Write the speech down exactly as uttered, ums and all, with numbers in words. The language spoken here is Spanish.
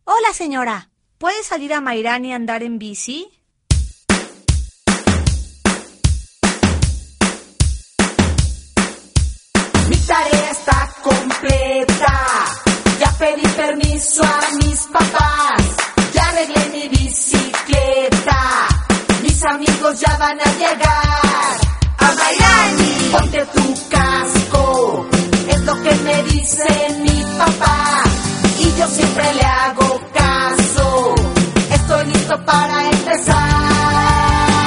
Hola, señora. ¿Puede salir a Mairani a andar en bici? Mi tarea está completa. Ya pedí permiso a mis papás. Ya arreglé mi bicicleta. Mis amigos ya van a llegar. ¡A Mairani! Ponte tu casco. Es lo que me dice mi papá.